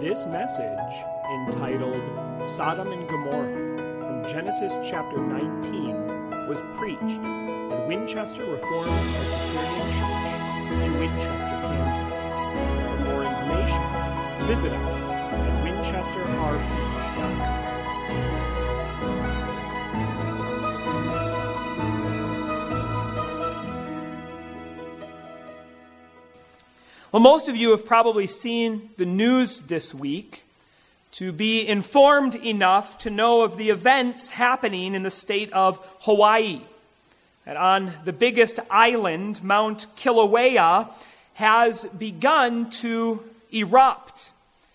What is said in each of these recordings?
This message, entitled Sodom and Gomorrah, from Genesis chapter 19, was preached at Winchester Reformed Presbyterian Church in Winchester, Kansas. For more information, visit us at winchesterrp.com. Well, most of you have probably seen the news this week to be informed enough to know of the events happening in the state of Hawaii. And on the biggest island, Mount Kilauea, has begun to erupt.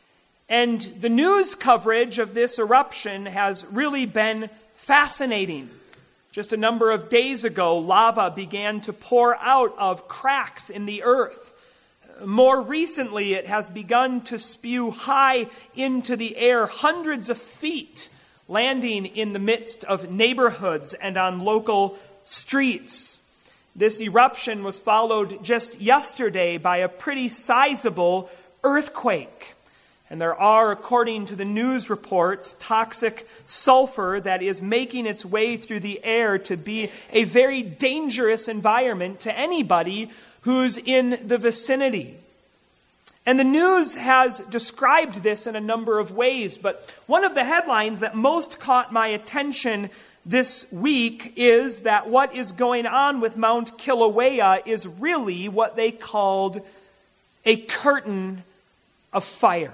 And the news coverage of this eruption has really been fascinating. Just a number of days ago, lava began to pour out of cracks in the earth. More recently, it has begun to spew high into the air, hundreds of feet, landing in the midst of neighborhoods and on local streets. This eruption was followed just yesterday by a pretty sizable earthquake. And there are, according to the news reports, toxic sulfur that is making its way through the air to be a very dangerous environment to anybody who's in the vicinity. And the news has described this in a number of ways, but one of the headlines that most caught my attention this week is that what is going on with Mount Kilauea is really what they called a curtain of fire.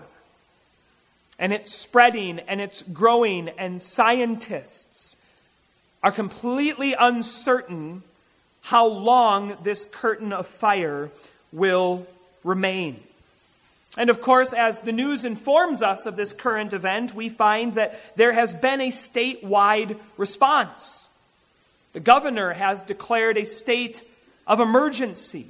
And it's spreading and it's growing, and scientists are completely uncertain how long this curtain of fire will remain. And of course, as the news informs us of this current event, we find that there has been a statewide response. The governor has declared a state of emergency.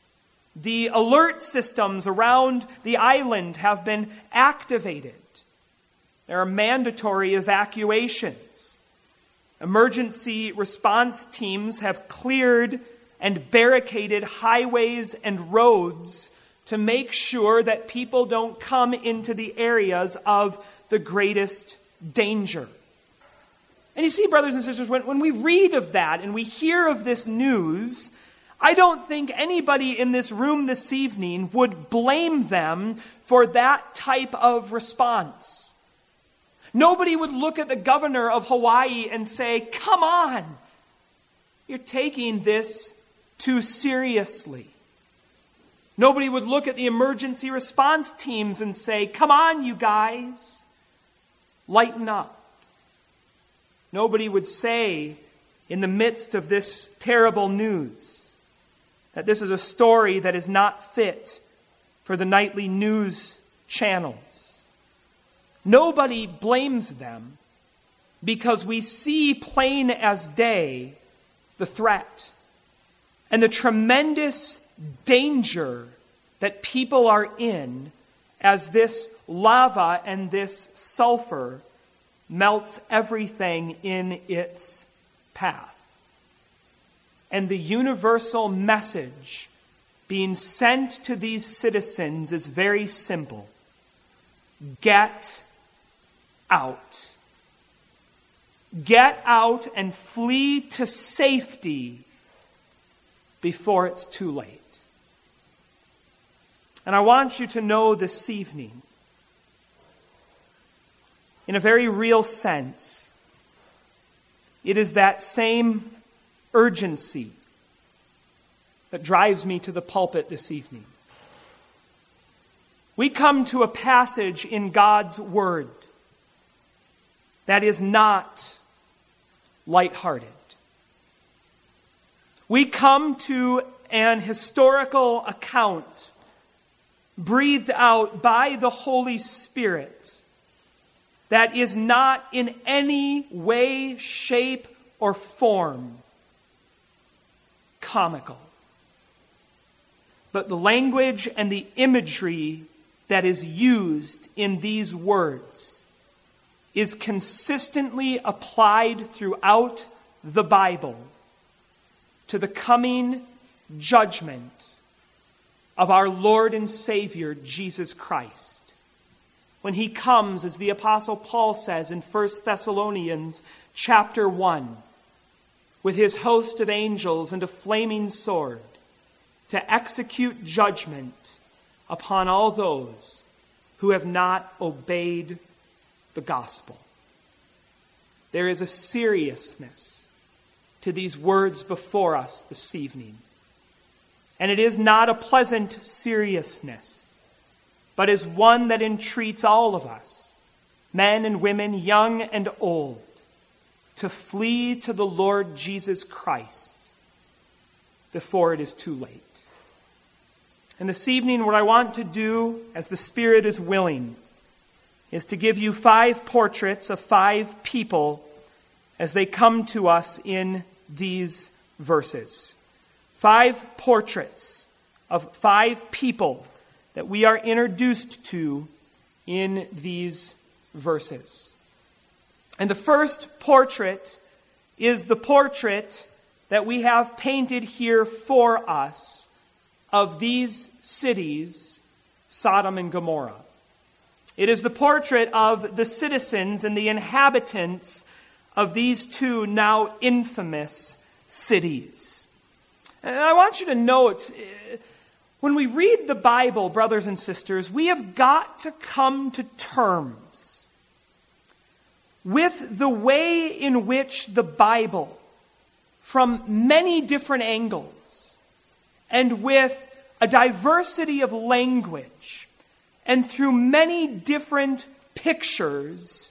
The alert systems around the island have been activated. There are mandatory evacuations. Emergency response teams have cleared and barricaded highways and roads to make sure that people don't come into the areas of the greatest danger. And you see, brothers and sisters, when we read of that and we hear of this news, I don't think anybody in this room this evening would blame them for that type of response. Nobody would look at the governor of Hawaii and say, "Come on, you're taking this too seriously." Nobody would look at the emergency response teams and say, "Come on, you guys, lighten up." Nobody would say, in the midst of this terrible news, that this is a story that is not fit for the nightly news channels. Nobody blames them, because we see plain as day the threat and the tremendous danger that people are in as this lava and this sulfur melts everything in its path. And the universal message being sent to these citizens is very simple. Get out. Get out and flee to safety before it's too late. And I want you to know this evening, in a very real sense, it is that same urgency that drives me to the pulpit this evening. We come to a passage in God's Word that is not lighthearted. We come to an historical account breathed out by the Holy Spirit that is not in any way, shape, or form comical. But the language and the imagery that is used in these words is consistently applied throughout the Bible to the coming judgment of our Lord and Savior, Jesus Christ, when he comes, as the Apostle Paul says in 1 Thessalonians chapter 1, with his host of angels and a flaming sword, to execute judgment upon all those who have not obeyed the gospel. There is a seriousness to these words before us this evening. And it is not a pleasant seriousness, but is one that entreats all of us, men and women, young and old, to flee to the Lord Jesus Christ before it is too late. And this evening, what I want to do, as the Spirit is willing, is to give you 5 portraits of 5 people as they come to us in these verses. 5 portraits of 5 people that we are introduced to in these verses. And the first portrait is the portrait that we have painted here for us of these cities, Sodom and Gomorrah. It is the portrait of the citizens and the inhabitants of these 2 now infamous cities. And I want you to note, when we read the Bible, brothers and sisters, we have got to come to terms with the way in which the Bible, from many different angles, and with a diversity of language, and through many different pictures,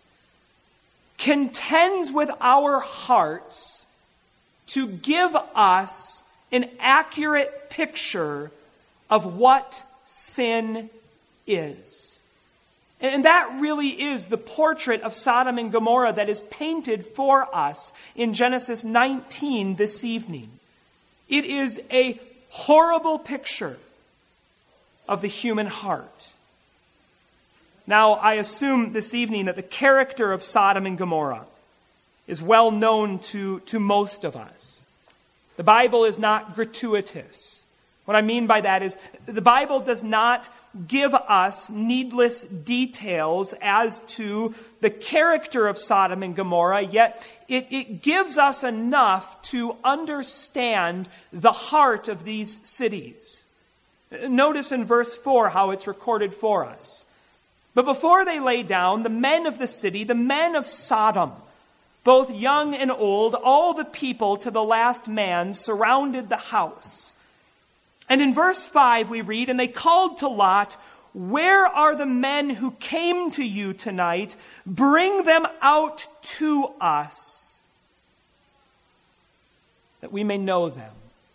contends with our hearts to give us an accurate picture of what sin is. And that really is the portrait of Sodom and Gomorrah that is painted for us in Genesis 19 this evening. It is a horrible picture of the human heart. Now, I assume this evening that the character of Sodom and Gomorrah is well known to most of us. The Bible is not gratuitous. What I mean by that is the Bible does not give us needless details as to the character of Sodom and Gomorrah, yet it gives us enough to understand the heart of these cities. Notice in verse 4 how it's recorded for us. But before they lay down, the men of the city, the men of Sodom, both young and old, all the people to the last man, surrounded the house. And in verse 5 we read, and they called to Lot, "Where are the men who came to you tonight? Bring them out to us, that we may know them."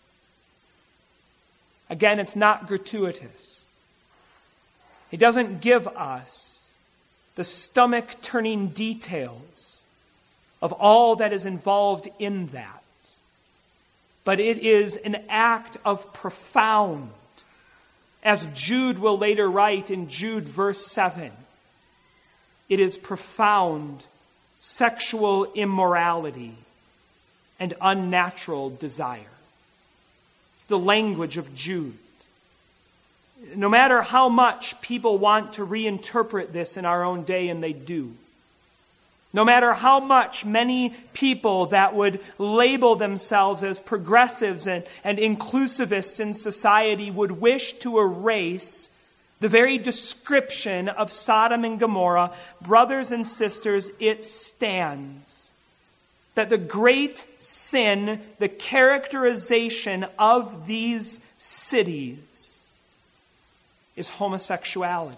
Again, it's not gratuitous. He doesn't give us the stomach-turning details of all that is involved in that. But it is an act of profound, as Jude will later write in Jude verse 7, it is profound sexual immorality and unnatural desire. It's the language of Jude. No matter how much people want to reinterpret this in our own day, and they do. No matter how much many people that would label themselves as progressives and inclusivists in society would wish to erase the very description of Sodom and Gomorrah, brothers and sisters, it stands. That the great sin, the characterization of these cities, is homosexuality.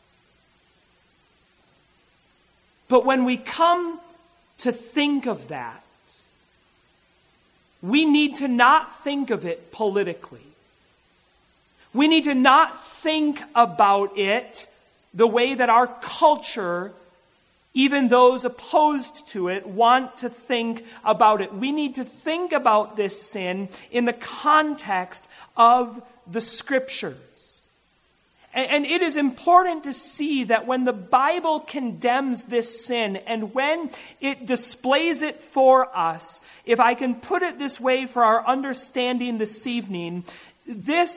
But when we come to think of that, we need to not think of it politically. We need to not think about it the way that our culture, even those opposed to it, want to think about it. We need to think about this sin in the context of the Scriptures. And it is important to see that when the Bible condemns this sin and when it displays it for us, if I can put it this way for our understanding this evening, this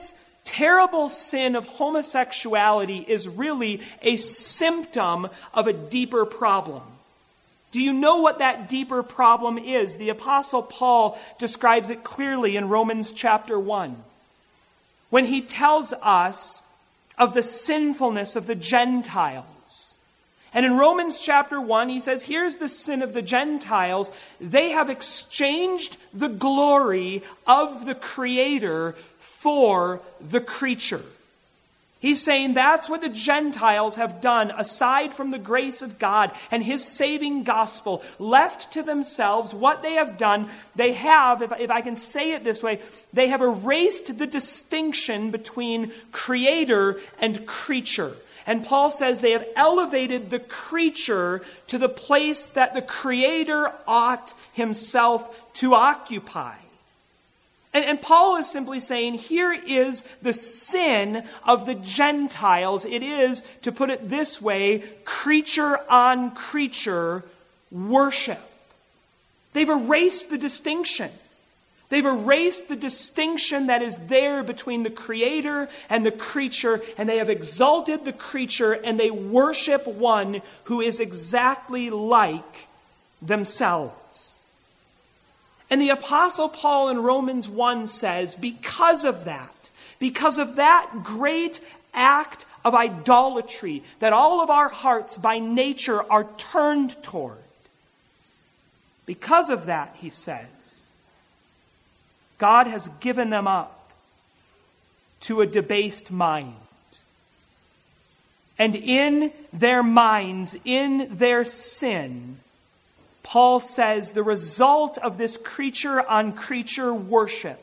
terrible sin of homosexuality is really a symptom of a deeper problem. Do you know what that deeper problem is? The Apostle Paul describes it clearly in Romans chapter 1. When he tells us of the sinfulness of the Gentiles. And in Romans chapter 1, he says, here's the sin of the Gentiles. They have exchanged the glory of the Creator for the creature. He's saying that's what the Gentiles have done, aside from the grace of God and His saving gospel. Left to themselves, what they have done, they have, if I can say it this way, they have erased the distinction between creator and creature. And Paul says they have elevated the creature to the place that the Creator ought himself to occupy. And Paul is simply saying, here is the sin of the Gentiles. It is, to put it this way, creature on creature worship. They've erased the distinction. They've erased the distinction that is there between the Creator and the creature, and they have exalted the creature, and they worship one who is exactly like themselves. And the Apostle Paul in Romans 1 says, because of that great act of idolatry that all of our hearts by nature are turned toward, because of that, he says, God has given them up to a debased mind. And in their minds, in their sin, Paul says the result of this creature-on-creature worship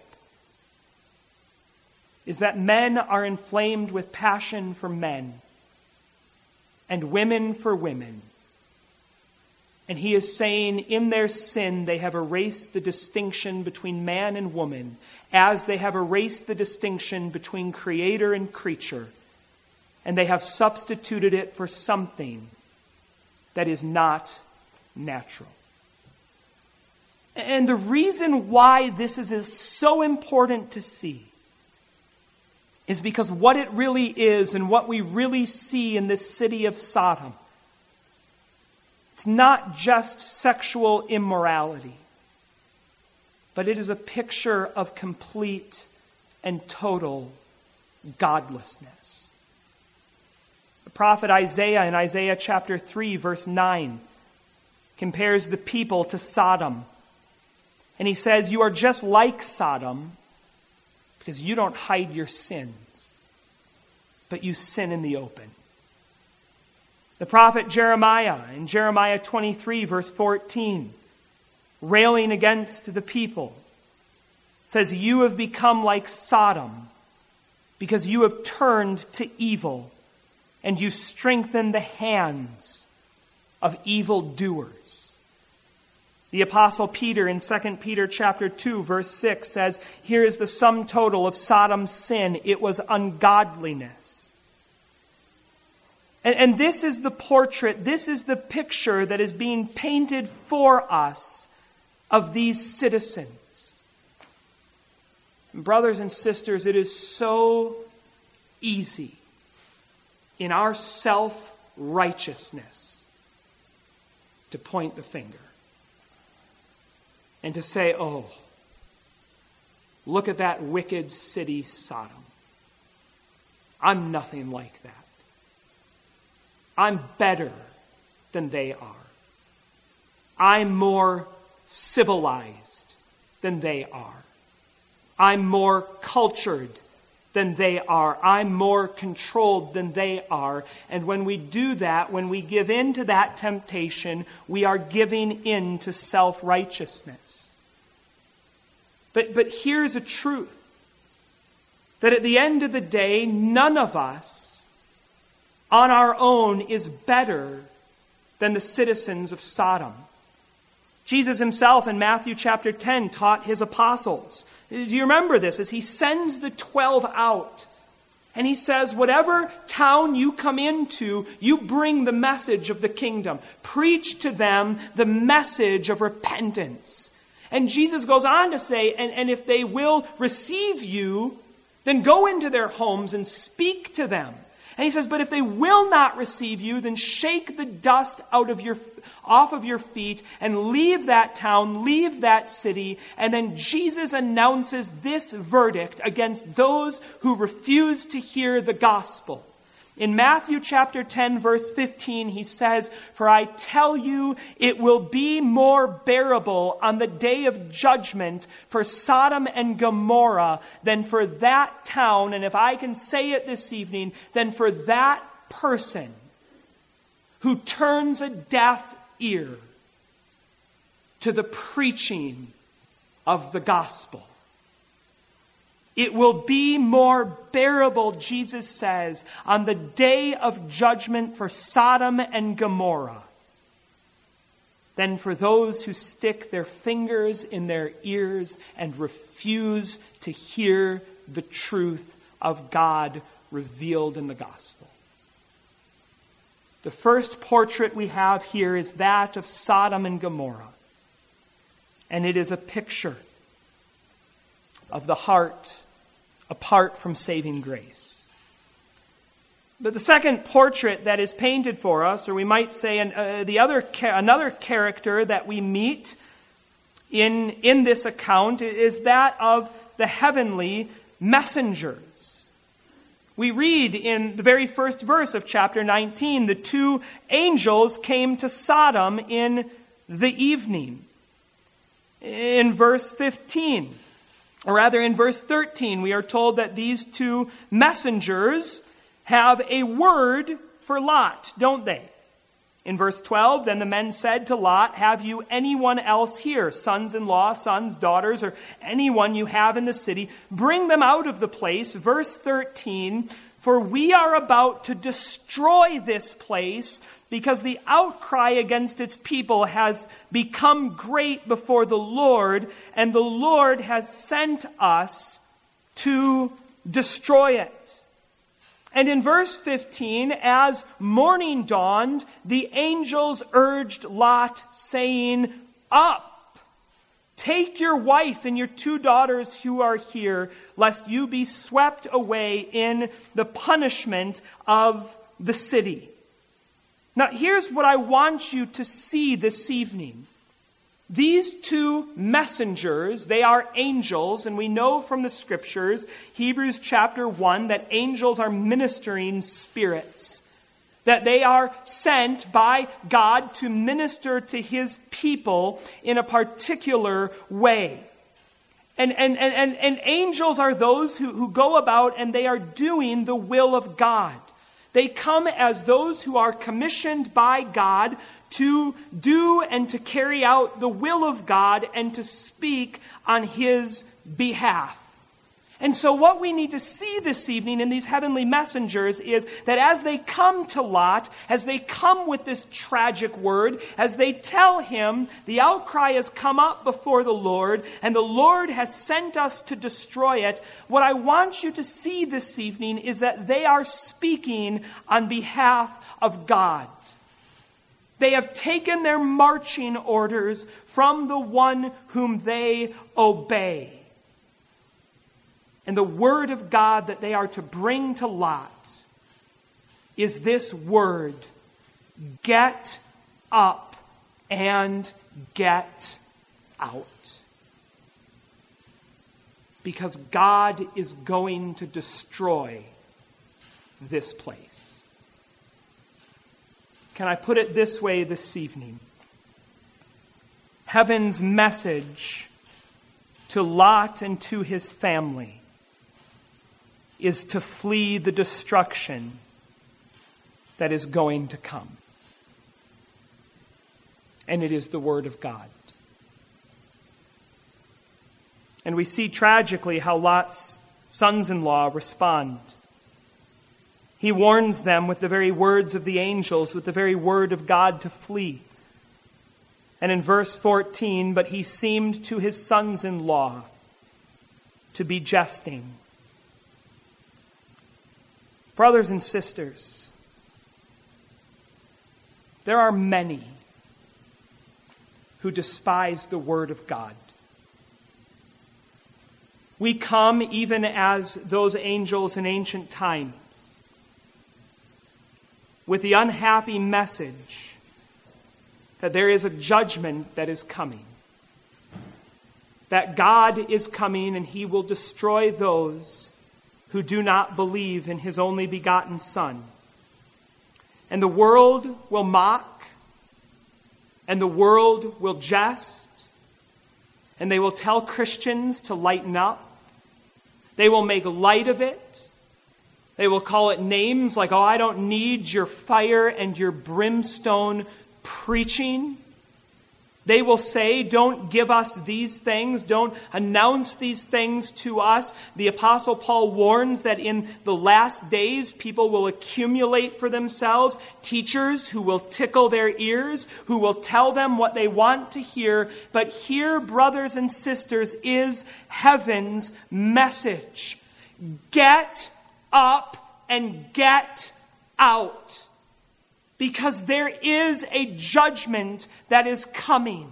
is that men are inflamed with passion for men and women for women. And he is saying in their sin they have erased the distinction between man and woman, as they have erased the distinction between creator and creature, and they have substituted it for something that is not natural. And the reason why this is so important to see is because what it really is and what we really see in this city of Sodom, it's not just sexual immorality, but it is a picture of complete and total godlessness. The prophet Isaiah in Isaiah chapter 3 verse 9 compares the people to Sodom. And he says, you are just like Sodom because you don't hide your sins, but you sin in the open. The prophet Jeremiah in Jeremiah 23 verse 14, railing against the people, says, you have become like Sodom because you have turned to evil and you strengthen the hands of evildoers. The Apostle Peter in 2 Peter chapter 2 verse 6 says, here is the sum total of Sodom's sin. It was ungodliness. And this is the portrait, this is the picture that is being painted for us of these citizens. And brothers and sisters, it is so easy in our self-righteousness to point the finger and to say, oh, look at that wicked city Sodom. I'm nothing like that. I'm better than they are. I'm more civilized than they are. I'm more cultured than they are. I'm more controlled than they are. And when we do that, when we give in to that temptation, we are giving in to self-righteousness. But here's a truth. That at the end of the day, none of us on our own is better than the citizens of Sodom. Jesus himself in Matthew chapter 10 taught his apostles. Do you remember this? As he sends the 12 out, and he says, whatever town you come into, you bring the message of the kingdom. Preach to them the message of repentance. And Jesus goes on to say, and if they will receive you, then go into their homes and speak to them. And he says, but if they will not receive you, then shake the dust off of your feet and leave that town, leave that city. And then Jesus announces this verdict against those who refuse to hear the gospel. In Matthew chapter 10, verse 15, he says, for I tell you, it will be more bearable on the day of judgment for Sodom and Gomorrah than for that town, and if I can say it this evening, than for that person who turns a deaf ear to the preaching of the gospel. It will be more bearable, Jesus says, on the day of judgment for Sodom and Gomorrah than for those who stick their fingers in their ears and refuse to hear the truth of God revealed in the gospel. The first portrait we have here is that of Sodom and Gomorrah, and it is a picture of the heart apart from saving grace. But the second portrait that is painted for us, or we might say another character that we meet in this account, is that of the heavenly messengers. We read in the very first verse of chapter 19, the two angels came to Sodom in the evening. In verse 15, or rather in verse 13, we are told that these two messengers have a word for Lot, don't they? In verse 12, then the men said to Lot, have you anyone else here, sons-in-law, sons, daughters, or anyone you have in the city? Bring them out of the place. Verse 13, for we are about to destroy this place because the outcry against its people has become great before the Lord, and the Lord has sent us to destroy it. And in verse 15, as morning dawned, the angels urged Lot, saying, up, take your wife and your two daughters who are here, lest you be swept away in the punishment of the city. Now, here's what I want you to see this evening. These two messengers, they are angels, and we know from the scriptures, Hebrews chapter 1, that angels are ministering spirits. That they are sent by God to minister to his people in a particular way. And angels are those who go about and they are doing the will of God. They come as those who are commissioned by God to do and to carry out the will of God and to speak on his behalf. And so what we need to see this evening in these heavenly messengers is that as they come to Lot, as they come with this tragic word, as they tell him the outcry has come up before the Lord and the Lord has sent us to destroy it, what I want you to see this evening is that they are speaking on behalf of God. They have taken their marching orders from the one whom they obey. And the word of God that they are to bring to Lot is this word: get up and get out. Because God is going to destroy this place. Can I put it this way this evening? Heaven's message to Lot and to his family is to flee the destruction that is going to come. And it is the word of God. And we see tragically how Lot's sons-in-law respond. He warns them with the very words of the angels, with the very word of God to flee. And in verse 14, but he seemed to his sons-in-law to be jesting. Brothers and sisters, there are many who despise the word of God. We come even as those angels in ancient times, with the unhappy message that there is a judgment that is coming. That God is coming and he will destroy those who do not believe in his only begotten Son. And the world will mock, and the world will jest, and they will tell Christians to lighten up. They will make light of it. They will call it names like, oh, I don't need your fire and your brimstone preaching. They will say, don't give us these things. Don't announce these things to us. The Apostle Paul warns that in the last days, people will accumulate for themselves teachers who will tickle their ears, who will tell them what they want to hear. But here, brothers and sisters, is heaven's message. Get up and get out. Because there is a judgment that is coming.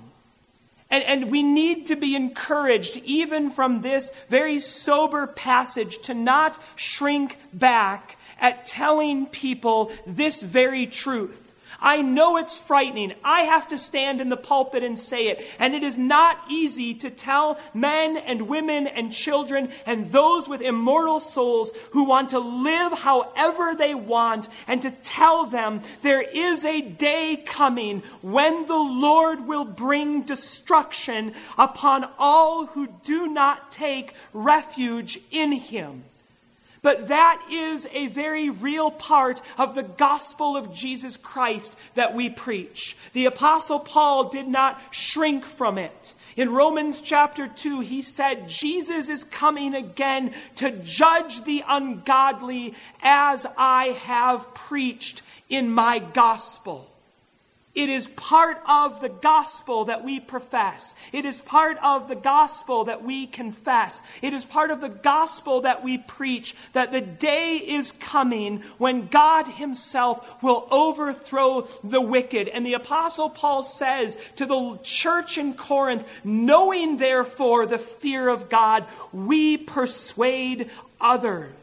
And we need to be encouraged, even from this very sober passage, to not shrink back at telling people this very truth. I know it's frightening. I have to stand in the pulpit and say it. And it is not easy to tell men and women and children and those with immortal souls who want to live however they want, and to tell them there is a day coming when the Lord will bring destruction upon all who do not take refuge in him. But that is a very real part of the gospel of Jesus Christ that we preach. The Apostle Paul did not shrink from it. In Romans chapter 2, he said, Jesus is coming again to judge the ungodly as I have preached in my gospel. It is part of the gospel that we profess. It is part of the gospel that we confess. It is part of the gospel that we preach, that the day is coming when God himself will overthrow the wicked. And the Apostle Paul says to the church in Corinth, knowing therefore the fear of God, we persuade others.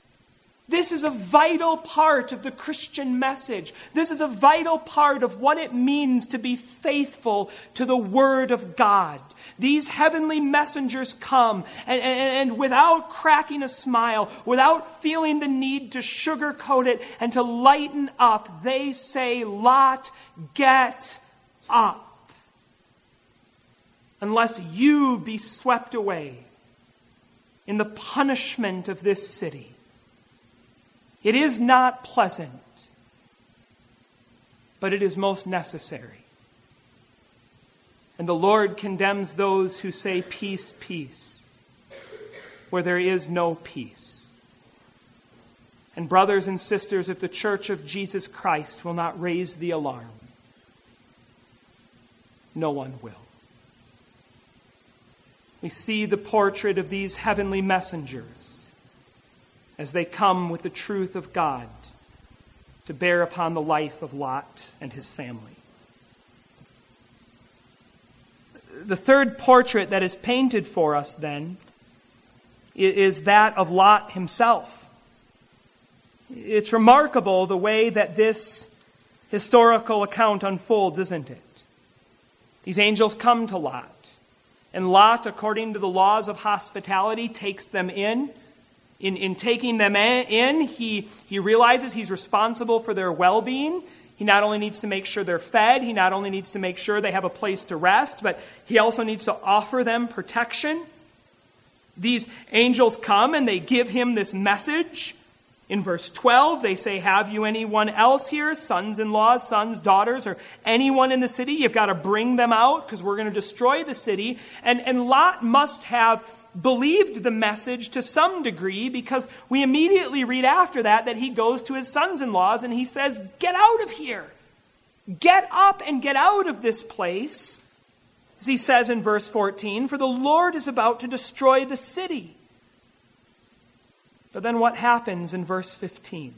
This is a vital part of the Christian message. This is a vital part of what it means to be faithful to the Word of God. These heavenly messengers come, and without cracking a smile, without feeling the need to sugarcoat it and to lighten up, they say, Lot, get up. Unless you be swept away in the punishment of this city. It is not pleasant, but it is most necessary. And the Lord condemns those who say, peace, peace, where there is no peace. And brothers and sisters, if the Church of Jesus Christ will not raise the alarm, no one will. We see the portrait of these heavenly messengers as they come with the truth of God to bear upon the life of Lot and his family. The third portrait that is painted for us then is that of Lot himself. It's remarkable the way that this historical account unfolds, isn't it? These angels come to Lot, and Lot, according to the laws of hospitality, takes them in. In taking them in, he realizes he's responsible for their well-being. He not only needs to make sure they're fed, he not only needs to make sure they have a place to rest, but he also needs to offer them protection. These angels come and they give him this message. In verse 12, they say, have you anyone else here, sons-in-laws, sons, daughters, or anyone in the city? You've got to bring them out because we're going to destroy the city. And Lot must have believed the message to some degree, because we immediately read after that he goes to his sons-in-laws and he says, get out of here. Get up and get out of this place. As he says in verse 14, for the Lord is about to destroy the city. But then what happens in verse 15?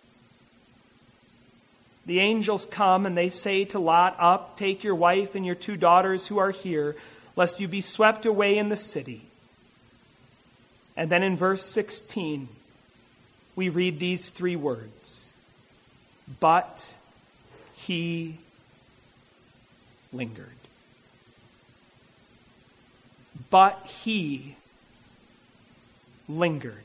The angels come and they say to Lot, up, take your wife and your 2 daughters who are here, lest you be swept away in the city. And then in verse 16, we read these three words: but he lingered. But he lingered.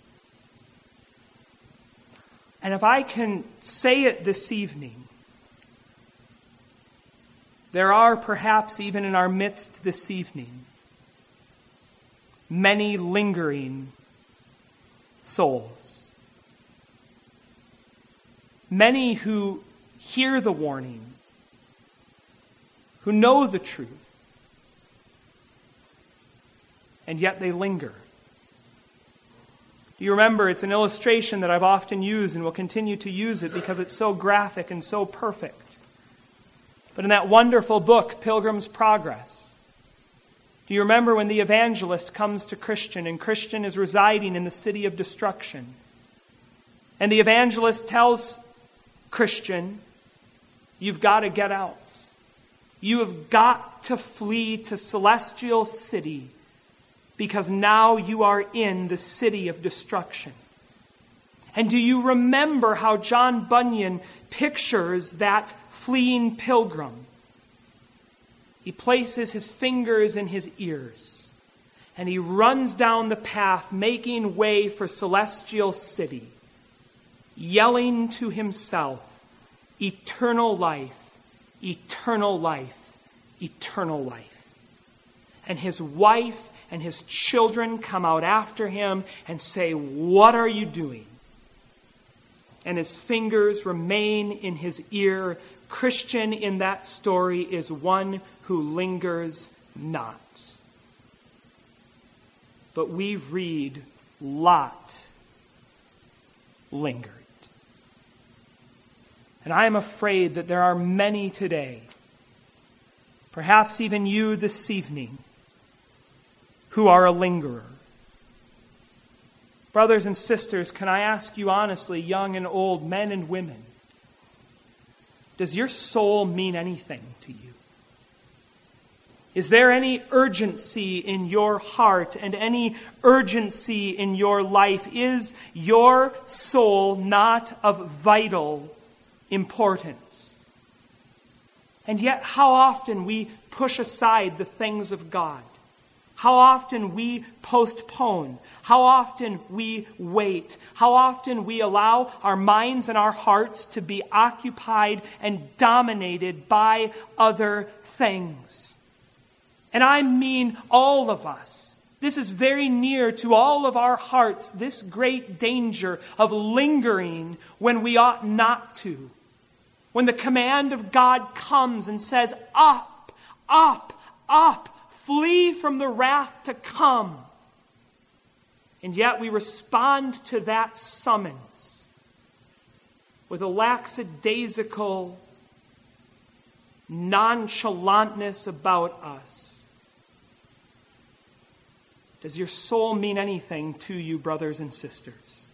And if I can say it this evening, there are perhaps even in our midst this evening many lingering souls. Many who hear the warning, who know the truth, and yet they linger. Do you remember, it's an illustration that I've often used and will continue to use it because it's so graphic and so perfect. But in that wonderful book, Pilgrim's Progress, do you remember when the evangelist comes to Christian and Christian is residing in the city of destruction? And the evangelist tells Christian, you've got to get out. You have got to flee to Celestial City because now you are in the city of destruction. And do you remember how John Bunyan pictures that fleeing pilgrim? He places his fingers in his ears and he runs down the path, making way for Celestial City, yelling to himself, eternal life, eternal life, eternal life. And his wife and his children come out after him and say, what are you doing? And his fingers remain in his ear. Christian in that story is one who lingers not. But we read, Lot lingered. And I am afraid that there are many today, perhaps even you this evening, who are a lingerer. Brothers and sisters, can I ask you honestly, young and old, men and women, does your soul mean anything to you? Is there any urgency in your heart and any urgency in your life? Is your soul not of vital importance? And yet, how often we push aside the things of God. How often we postpone. How often we wait. How often we allow our minds and our hearts to be occupied and dominated by other things. And I mean all of us. This is very near to all of our hearts, this great danger of lingering when we ought not to. When the command of God comes and says, up, up, up, flee from the wrath to come. And yet we respond to that summons with a lackadaisical nonchalantness about us. Does your soul mean anything to you, brothers and sisters?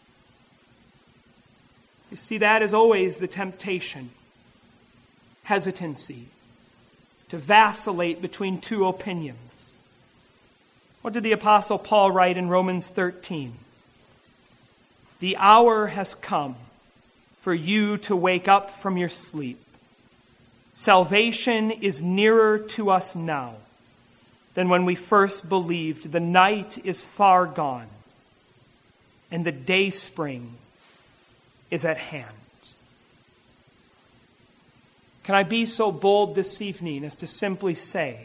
You see, that is always the temptation. Hesitancy. To vacillate between two opinions. What did the Apostle Paul write in Romans 13? The hour has come for you to wake up from your sleep. Salvation is nearer to us now than when we first believed. The night is far gone, and the dayspring is at hand. Can I be so bold this evening as to simply say,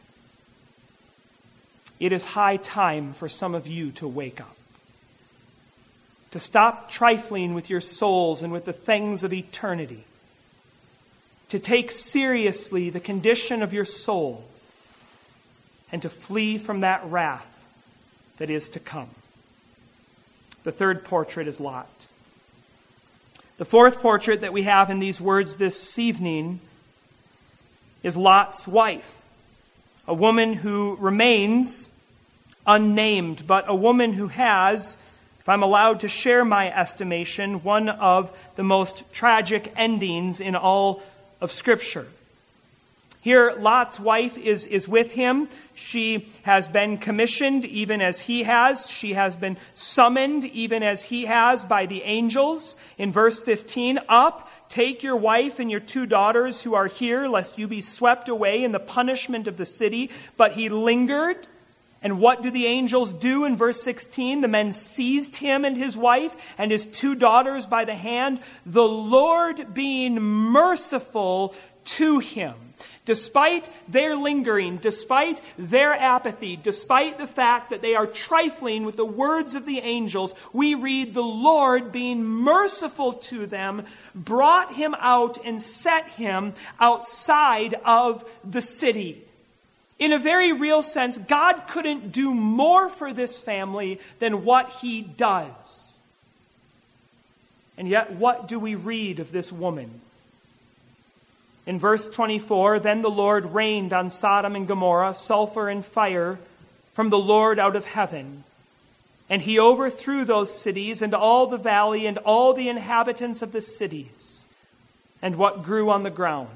it is high time for some of you to wake up. To stop trifling with your souls and with the things of eternity. To take seriously the condition of your soul and to flee from that wrath that is to come. The third portrait is Lot. The fourth portrait that we have in these words this evening is Lot's wife, a woman who remains unnamed, but a woman who has, if I'm allowed to share my estimation, one of the most tragic endings in all of Scripture. Here, Lot's wife is with him. She has been commissioned even as he has. She has been summoned even as he has by the angels. In verse 15, "Up, take your wife and your 2 daughters who are here, lest you be swept away in the punishment of the city." But he lingered. And what do the angels do in verse 16? The men seized him and his wife and his 2 daughters by the hand, the Lord being merciful to him. Despite their lingering, despite their apathy, despite the fact that they are trifling with the words of the angels, we read the Lord, being merciful to them, brought him out and set him outside of the city. In a very real sense, God couldn't do more for this family than what he does. And yet, what do we read of this woman? In verse 24, "Then the Lord rained on Sodom and Gomorrah sulfur and fire from the Lord out of heaven. And he overthrew those cities and all the valley and all the inhabitants of the cities and what grew on the ground."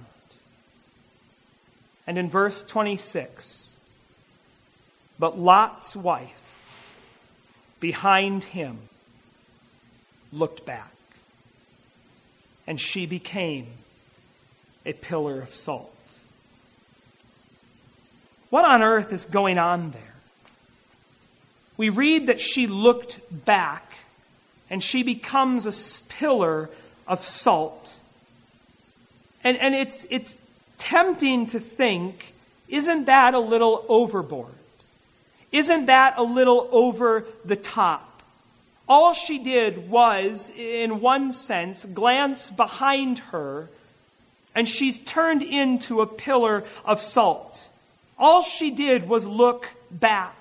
And in verse 26, "But Lot's wife behind him looked back, and she became a pillar of salt." What on earth is going on there? We read that she looked back and she becomes a pillar of salt. And it's tempting to think, isn't that a little overboard? Isn't that a little over the top? All she did was, in one sense, glance behind her, and she's turned into a pillar of salt. All she did was look back.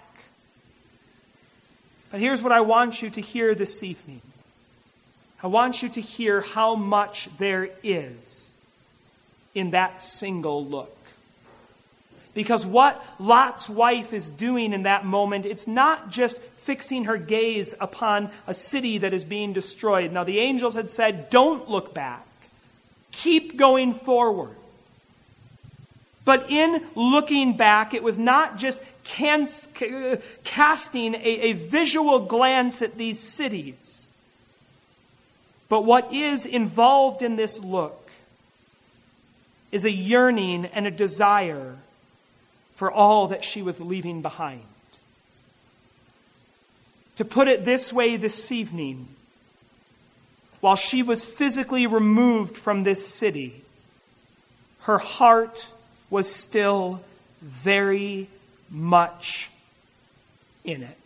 But here's what I want you to hear this evening. I want you to hear how much there is in that single look. Because what Lot's wife is doing in that moment, it's not just fixing her gaze upon a city that is being destroyed. Now, the angels had said, don't look back. Keep going forward. But in looking back, it was not just casting a visual glance at these cities. But what is involved in this look is a yearning and a desire for all that she was leaving behind. To put it this way this evening, while she was physically removed from this city, her heart was still very much in it.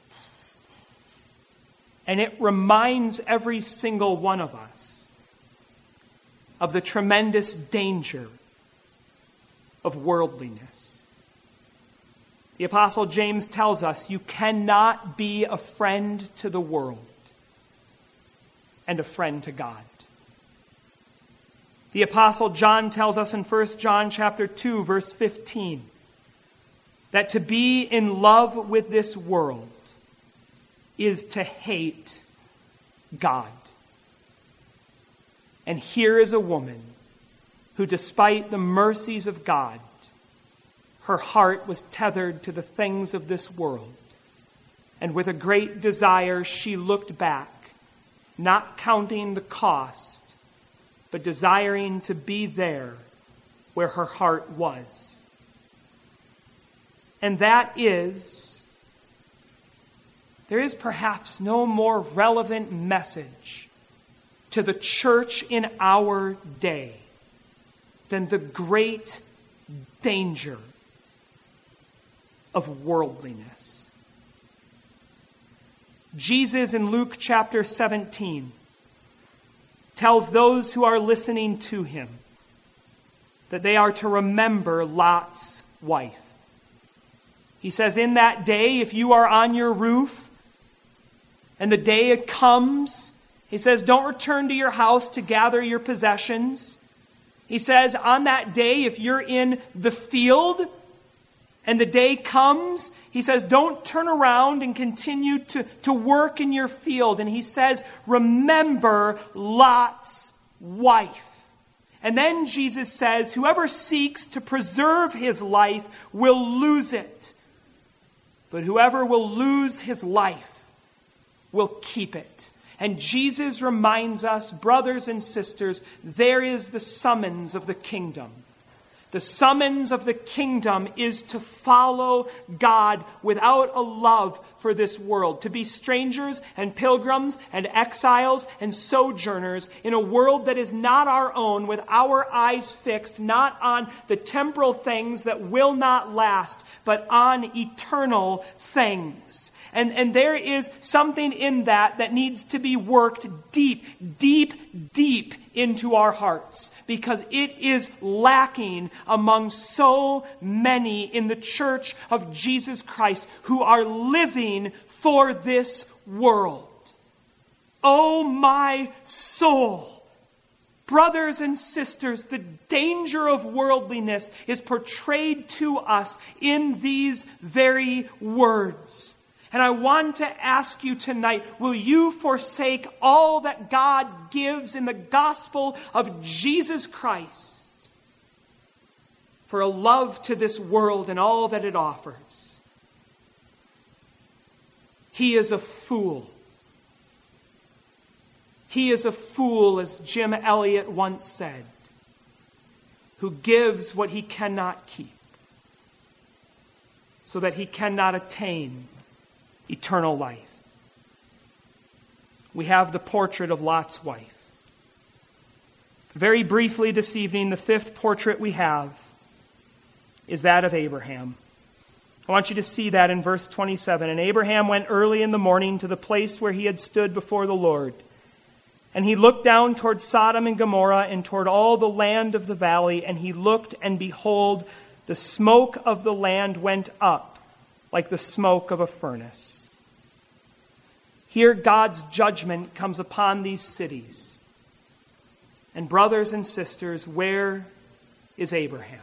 And it reminds every single one of us of the tremendous danger of worldliness. The Apostle James tells us you cannot be a friend to the world and a friend to God. The Apostle John tells us in 1 John chapter 2, verse 15, that to be in love with this world is to hate God. And here is a woman who, despite the mercies of God, her heart was tethered to the things of this world. And with a great desire, she looked back, not counting the cost, but desiring to be there where her heart was. And that is, there is perhaps no more relevant message to the church in our day than the great danger of worldliness. Jesus in Luke chapter 17 tells those who are listening to him that they are to remember Lot's wife. He says, in that day, if you are on your roof and the day comes, he says, don't return to your house to gather your possessions. He says, on that day, if you're in the field and the day comes, he says, don't turn around and continue to work in your field. And he says, remember Lot's wife. And then Jesus says, whoever seeks to preserve his life will lose it. But whoever will lose his life will keep it. And Jesus reminds us, brothers and sisters, there is the summons of the kingdom. The summons of the kingdom is to follow God without a love for this world, to be strangers and pilgrims and exiles and sojourners in a world that is not our own, with our eyes fixed not on the temporal things that will not last, but on eternal things. And there is something in that needs to be worked deep, deep, deep into our hearts, because it is lacking among so many in the church of Jesus Christ who are living for this world. Oh, my soul! Brothers and sisters, the danger of worldliness is portrayed to us in these very words. And I want to ask you tonight, will you forsake all that God gives in the gospel of Jesus Christ for a love to this world and all that it offers? He is a fool. He is a fool, as Jim Elliot once said, who gives what he cannot keep so that he cannot attain eternal life. We have the portrait of Lot's wife. Very briefly this evening, the fifth portrait we have is that of Abraham. I want you to see that in verse 27. And Abraham went early in the morning to the place where he had stood before the Lord. And he looked down toward Sodom and Gomorrah and toward all the land of the valley. And he looked, and behold, the smoke of the land went up like the smoke of a furnace. Here God's judgment comes upon these cities. And brothers and sisters, where is Abraham?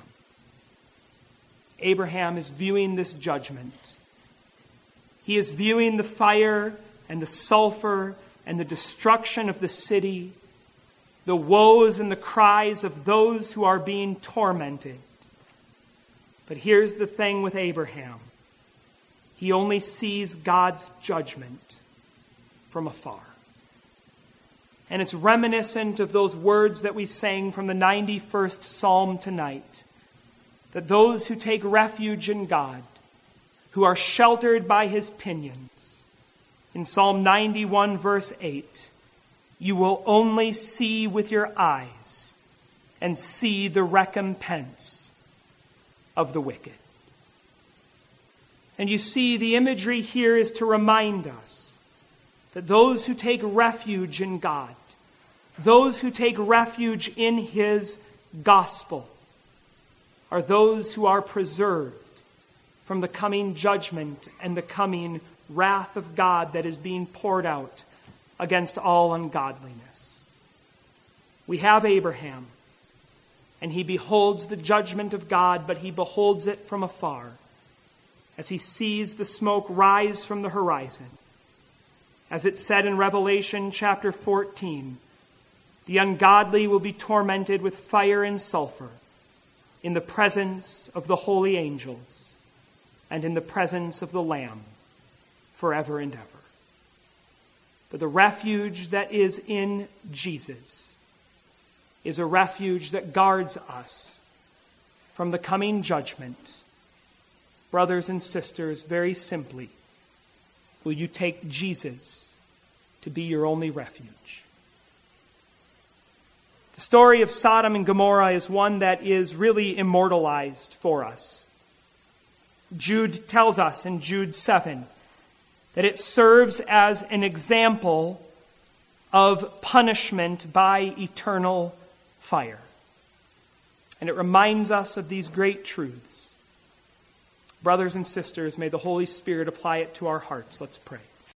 Abraham is viewing this judgment. He is viewing the fire and the sulfur and the destruction of the city, the woes and the cries of those who are being tormented. But here's the thing with Abraham. He only sees God's judgment from afar. And it's reminiscent of those words that we sang from the 91st Psalm tonight, that those who take refuge in God, who are sheltered by his pinions, in Psalm 91 verse 8, you will only see with your eyes and see the recompense of the wicked. And you see, the imagery here is to remind us that those who take refuge in God, those who take refuge in his gospel, are those who are preserved from the coming judgment and the coming wrath of God that is being poured out against all ungodliness. We have Abraham, and he beholds the judgment of God, but he beholds it from afar as he sees the smoke rise from the horizon. As it said in Revelation chapter 14, the ungodly will be tormented with fire and sulfur in the presence of the holy angels and in the presence of the Lamb forever and ever. But the refuge that is in Jesus is a refuge that guards us from the coming judgment. Brothers and sisters, very simply, will you take Jesus to be your only refuge? The story of Sodom and Gomorrah is one that is really immortalized for us. Jude tells us in Jude 7 that it serves as an example of punishment by eternal fire. And it reminds us of these great truths. Brothers and sisters, may the Holy Spirit apply it to our hearts. Let's pray.